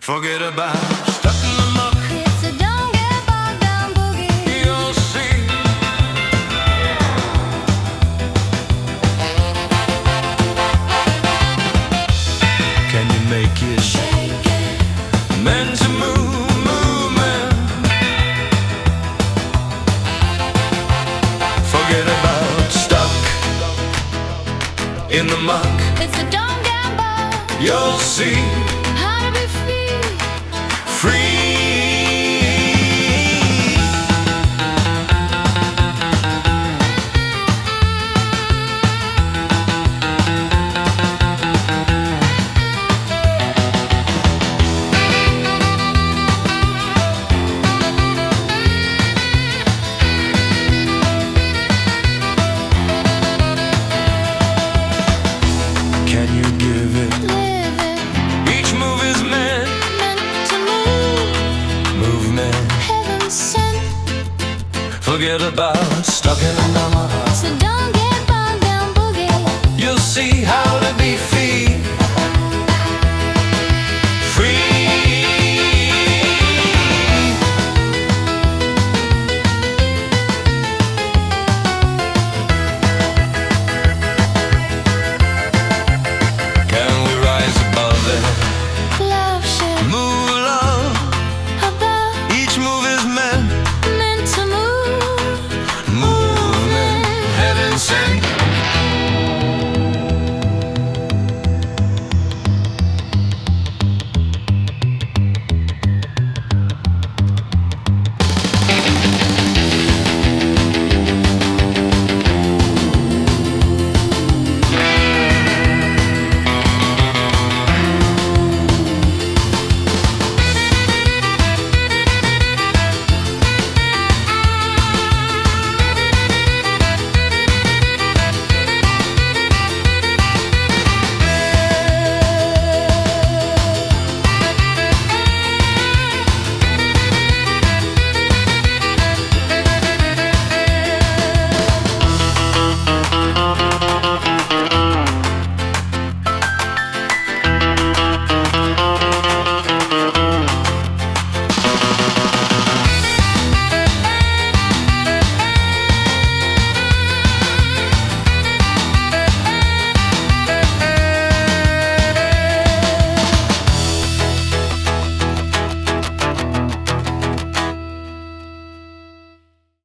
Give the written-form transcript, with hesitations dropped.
Forget about stuck in the muck. It's a don't get bogged down boogie. You'll see. Can you make it? Shake it. Meant to move, movement. Forget about stuck in the muck. It's a don't get bogged. You'll see. How to be free. Free. Can you give it? Live it. Each move is meant. Meant to move. Movement. Heaven sent. Forget about stuck in a muck.